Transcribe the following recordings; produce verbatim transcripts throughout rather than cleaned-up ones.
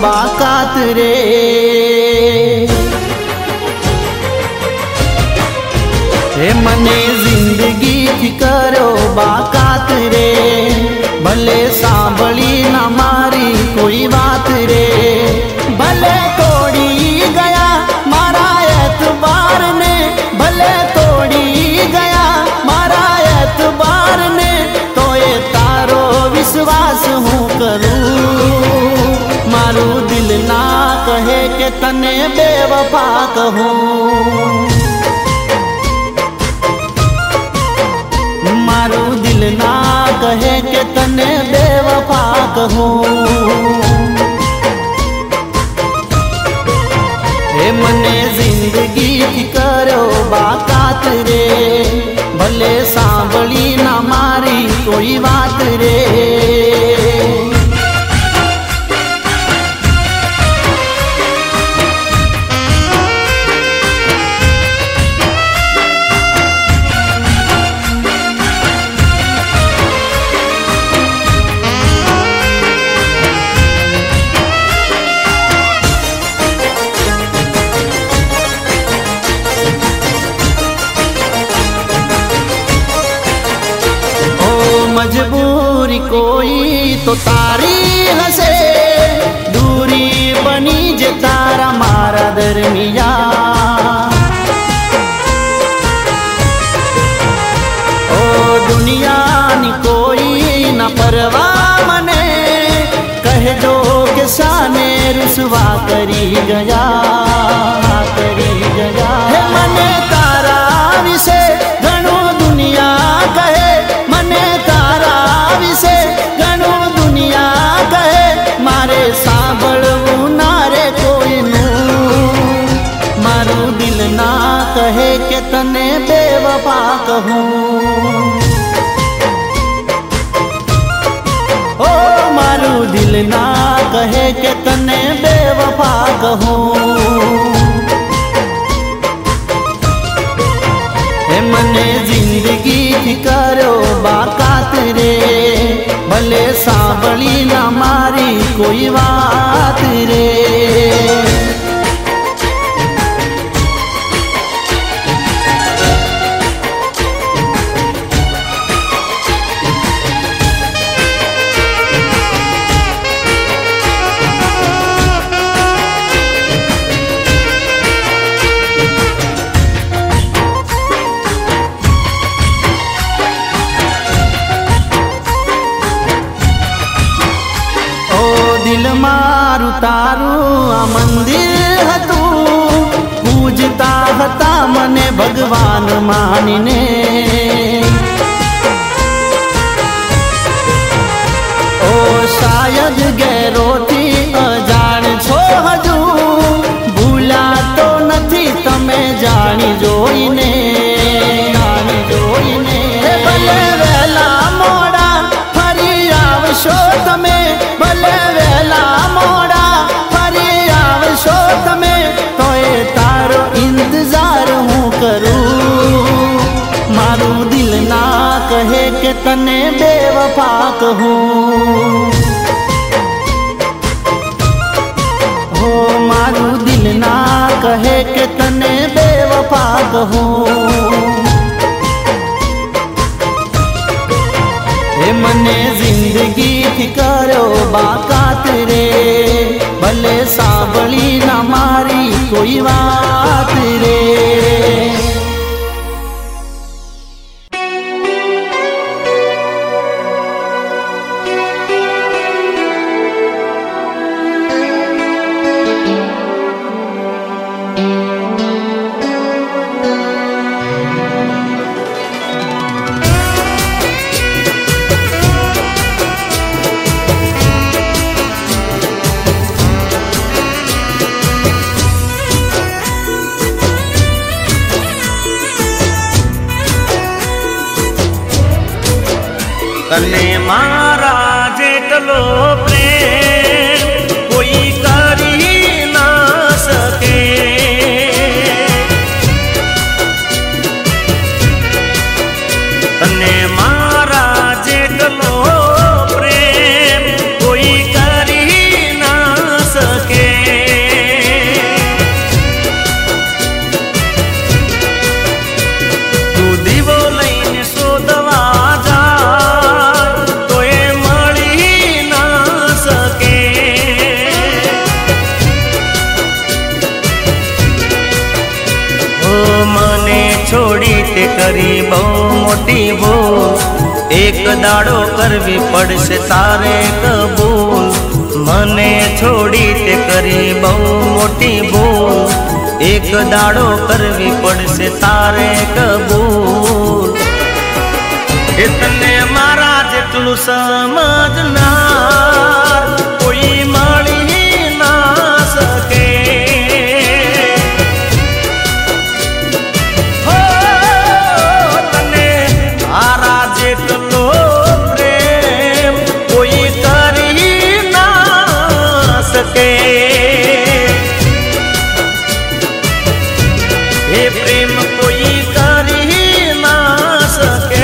बाकात रे। हे मने जिंदगी थी करो बाकात रे, भले सांभली ना मारी कोई बात रे। भले तोड़ी गया मारा एतबार ने, भले तोड़ी गया मारा एतबार ने, तो ये तारो विश्वास हूँ करूँ। मारू दिल ना कहे के तने बेवफा कहूँ, मारू दिल ना कहे के तने बेवफा कहूँ। हे मने जिंदगी की करो बाकात रे, भले सांभली ना मारी कोई बात रे। मजबूरी कोई तो तारी हसे, दूरी बनी जे तारा मारा दरमिया। ओ दुनिया नी कोई न परवाह मने, कह दो के साने रुसवा करी गया, करी गया। हे मने तारा विसे घणो दुनिया कहे, मने से घणो दुनिया कहे, मारे सांभळवू नारे कोई नू। मारू दिल ना कहे के तने बेवफा कहूँ, ओ मारू दिल ना कहे के तने बेवफा कहूँ। हे मने जिंदगी थी करो बाकात रे, भले सांभली ना मारी कोई बात रे। दिल मारू तारू आ मंदिर हतू, पूजता हता मने भगवान मानीने। ओ शायद गैरो थी अजाण छो हजू, भूला तो नथी तमे जानी जोईने, जानी जोईने। भले वेला मोड़ा फरी आवशो तमे, भले वेला मोड़ा फरी आवशो तमे, तो ये तारो इंतजार हूँ करूँ। मारू दिल ना कहे के तने बेवफा कहूँ, हो मारू दिल ना कहे के तने बेवफा कहूँ। हे मने जिंदगी थी करो बाकात रे, भले सांभली ना मारी कोई बात रे। तने मारा जेटलो प्रेम कोई करी ना सके, तने मारा जेटलो प्रेम कोई करी ना सके। करी बहु मोटी भूल। एक दाड़ो करवी पड़से तारे कबूल। मने छोड़ी ते करी बहु मोटी भूल। एक दाड़ो करवी पड़से तारे कबूल। इतने मारा जेटलू समझनार कोई मळी ना सके। हो तने मारा जेटलो प्रेम कोई करी ना सके। ये प्रेम कोई करी ना सके।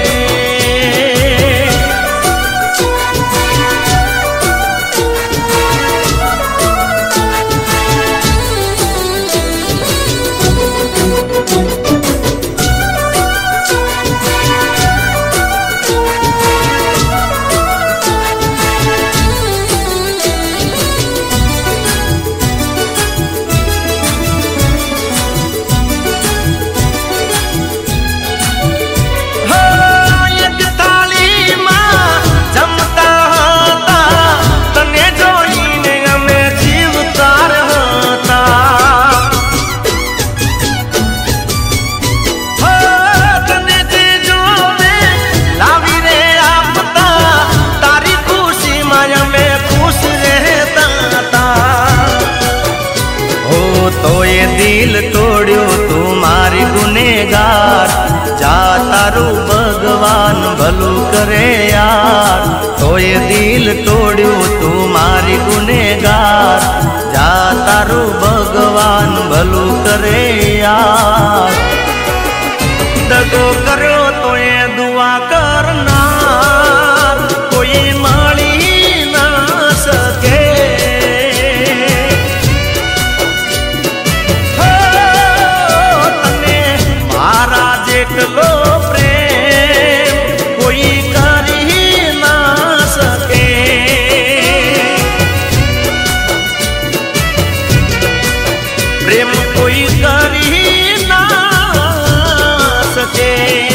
तो ये दिल तोड़ियो तू मारी गुनेगार। जा तारू भगवान भलू करे यार। तो ये दिल तोड़ियो तू मारी गुनेगार। जा तारू भगवान भलू करे यार। दगो करो तो ये दुआ करना कोई मळी ना सके। लो प्रेम कोई करी ना सके। प्रेम कोई करी ना सके।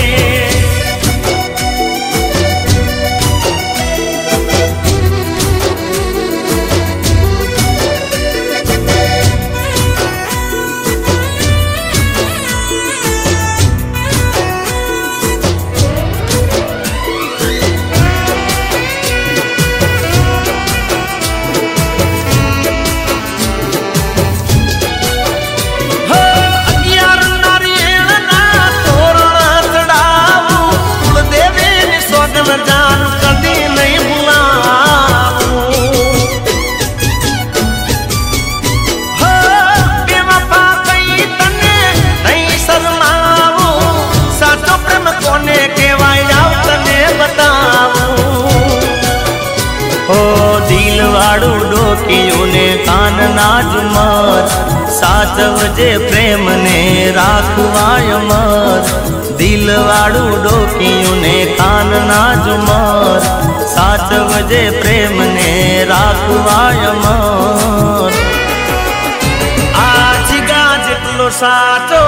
डोकियों कान नाज मर। सात बजे प्रेम ने राखवाय मर। दिल वाड़ू डोकियों कान नाज मर। सात बजे प्रेम ने राखवाय मर। आज गाज लो साचो